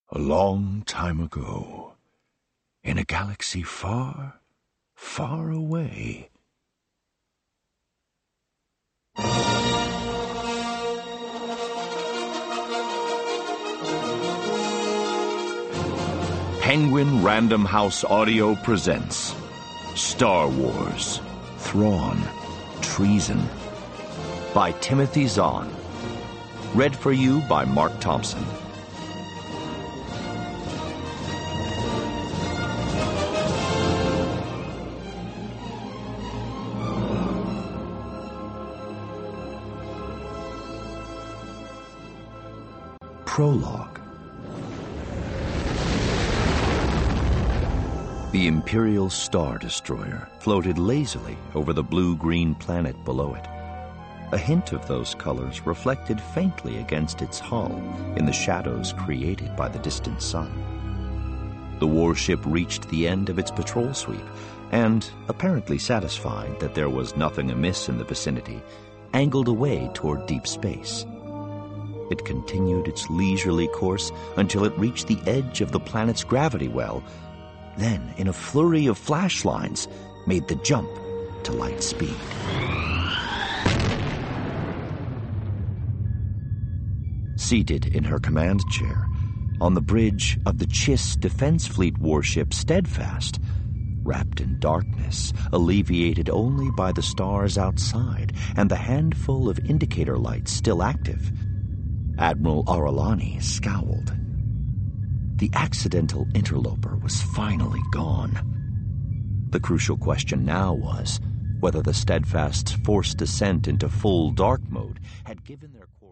A long time ago, in a galaxy far, far away. Penguin Random House Audio presents Star Wars, Thrawn, Treason by Timothy Zahn. Read for you by Mark Thompson. Prologue. The Imperial Star Destroyer floated lazily over the blue-green planet below it. A hint of those colors reflected faintly against its hull in the shadows created by the distant sun. The warship reached the end of its patrol sweep and, apparently satisfied that there was nothing amiss in the vicinity, angled away toward deep space. It continued its leisurely course until it reached the edge of the planet's gravity well, then, in a flurry of flash lines, made the jump to light speed. Seated in her command chair, on the bridge of the Chiss Defense Fleet warship Steadfast, wrapped in darkness, alleviated only by the stars outside and the handful of indicator lights still active, Admiral Ar'alani scowled. The accidental interloper was finally gone. The crucial question now was whether the Steadfast's forced descent into full dark mode had given their